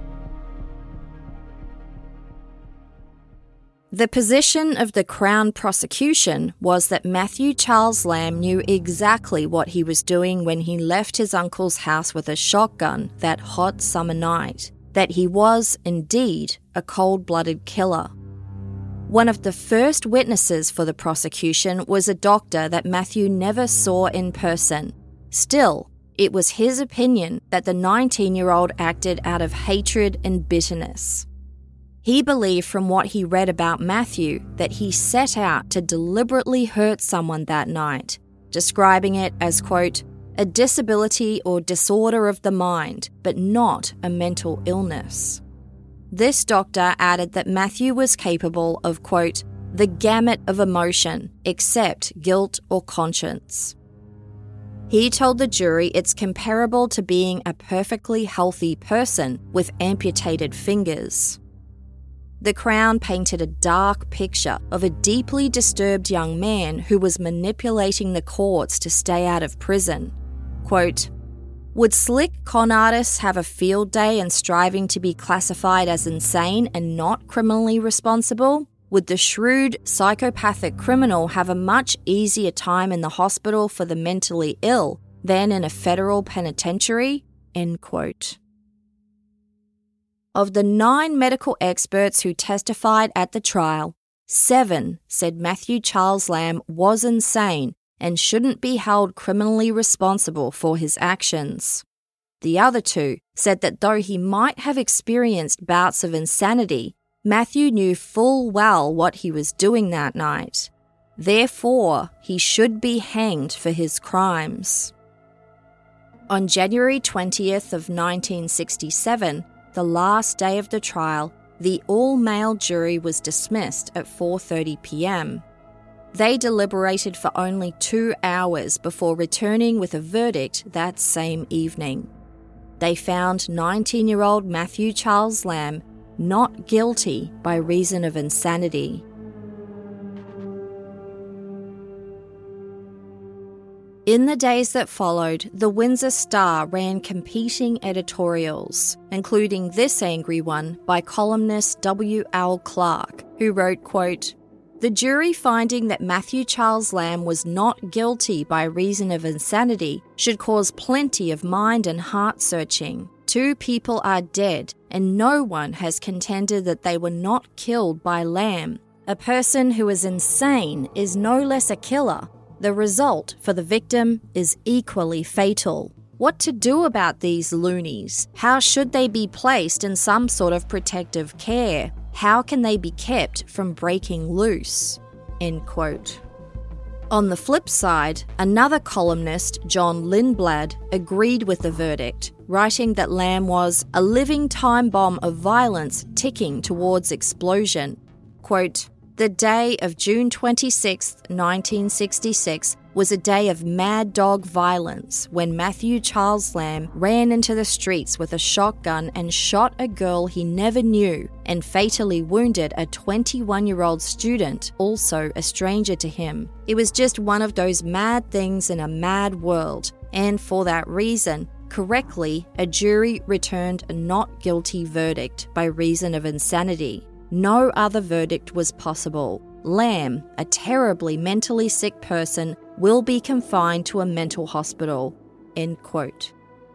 B: The position of the Crown prosecution was that Matthew Charles Lamb knew exactly what he was doing when he left his uncle's house with a shotgun that hot summer night, that he was, indeed, a cold-blooded killer. One of the first witnesses for the prosecution was a doctor that Matthew never saw in person. Still, it was his opinion that the nineteen-year-old acted out of hatred and bitterness. He believed from what he read about Matthew that he set out to deliberately hurt someone that night, describing it as, quote, "a disability or disorder of the mind, but not a mental illness." This doctor added that Matthew was capable of, quote, "the gamut of emotion, except guilt or conscience." He told the jury it's comparable to being a perfectly healthy person with amputated fingers. The Crown painted a dark picture of a deeply disturbed young man who was manipulating the courts to stay out of prison. Quote, "would slick con artists have a field day in striving to be classified as insane and not criminally responsible? Would the shrewd, psychopathic criminal have a much easier time in the hospital for the mentally ill than in a federal penitentiary?" End quote. Of the nine medical experts who testified at the trial, seven said Matthew Charles Lamb was insane and shouldn't be held criminally responsible for his actions. The other two said that though he might have experienced bouts of insanity, Matthew knew full well what he was doing that night. Therefore, he should be hanged for his crimes. On January twentieth of nineteen sixty-seven, the last day of the trial, the all-male jury was dismissed at four thirty p.m. They deliberated for only two hours before returning with a verdict that same evening. They found nineteen-year-old Matthew Charles Lamb not guilty by reason of insanity. In the days that followed, the Windsor Star ran competing editorials, including this angry one by columnist W L Clark, who wrote, quote, "The jury finding that Matthew Charles Lamb was not guilty by reason of insanity should cause plenty of mind and heart searching. Two people are dead, and no one has contended that they were not killed by Lam. A person who is insane is no less a killer. The result for the victim is equally fatal. What to do about these loonies? How should they be placed in some sort of protective care? How can they be kept from breaking loose?" End quote. On the flip side, another columnist, John Lindblad, agreed with the verdict, writing that Lam was a living time bomb of violence ticking towards explosion. Quote, "The day of June twenty-sixth, nineteen sixty-six was a day of mad dog violence when Matthew Charles Lam ran into the streets with a shotgun and shot a girl he never knew and fatally wounded a twenty-one-year-old student, also a stranger to him. It was just one of those mad things in a mad world, and for that reason, correctly, a jury returned a not guilty verdict by reason of insanity. No other verdict was possible. Lam, a terribly mentally sick person, will be confined to a mental hospital." End quote.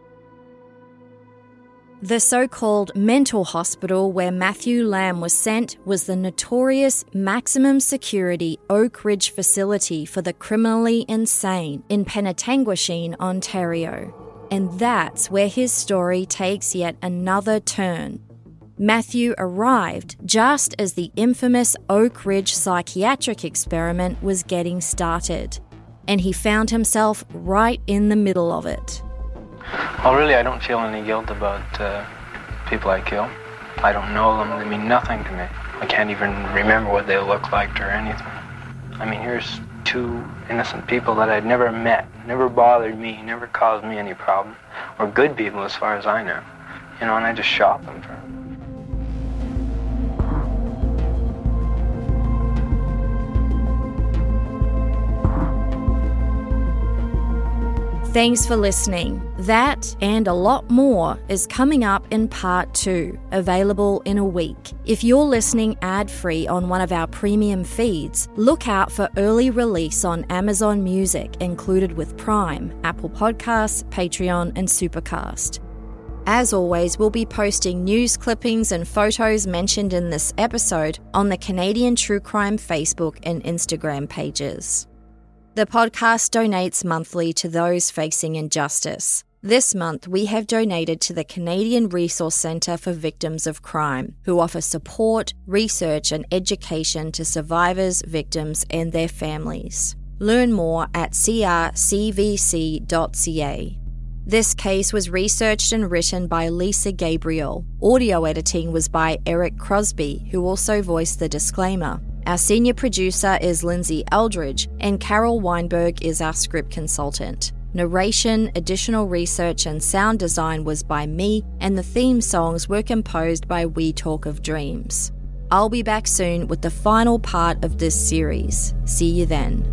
B: The so-called mental hospital where Matthew Lam was sent was the notorious maximum security Oak Ridge facility for the criminally insane in Penetanguishene, Ontario. And that's where his story takes yet another turn. Matthew arrived just as the infamous Oak Ridge psychiatric experiment was getting started, and he found himself right in the middle of it.
D: Well, really, I don't feel any guilt about uh, people I kill. I don't know them. They mean nothing to me. I can't even remember what they look like or anything. I mean, here's two innocent people that I'd never met, never bothered me, never caused me any problem, or good people as far as I know. You know, and I just shot them for
B: Thanks for listening. That and a lot more is coming up in part two, available in a week. If you're listening ad-free on one of our premium feeds, look out for early release on Amazon Music, included with Prime, Apple Podcasts, Patreon, and Supercast. As always, we'll be posting news clippings and photos mentioned in this episode on the Canadian True Crime Facebook and Instagram pages. The podcast donates monthly to those facing injustice. This month, we have donated to the Canadian Resource Centre for Victims of Crime, who offer support, research and education to survivors, victims and their families. Learn more at c r c v c dot c a. This case was researched and written by Lisa Gabriel. Audio editing was by Eric Crosby, who also voiced the disclaimer. Our senior producer is Lindsay Eldridge, and Carol Weinberg is our script consultant. Narration, additional research, and sound design was by me, and the theme songs were composed by We Talk of Dreams. I'll be back soon with the final part of this series. See you then.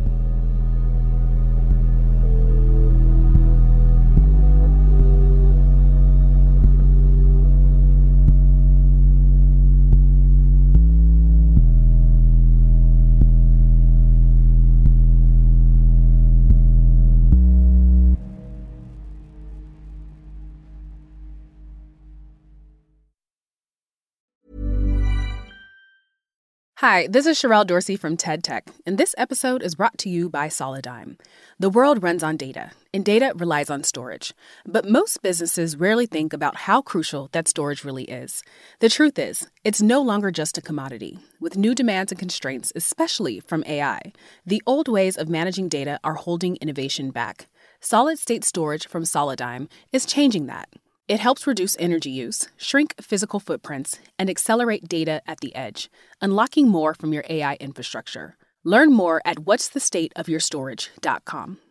C: Hi, this is Sherelle Dorsey from TED Tech, and this episode is brought to you by Solidigm. The world runs on data, and data relies on storage. But most businesses rarely think about how crucial that storage really is. The truth is, it's no longer just a commodity. With new demands and constraints, especially from A I, the old ways of managing data are holding innovation back. Solid-state storage from Solidigm is changing that. It helps reduce energy use, shrink physical footprints, and accelerate data at the edge, unlocking more from your A I infrastructure. Learn more at what's the state of your storage dot com.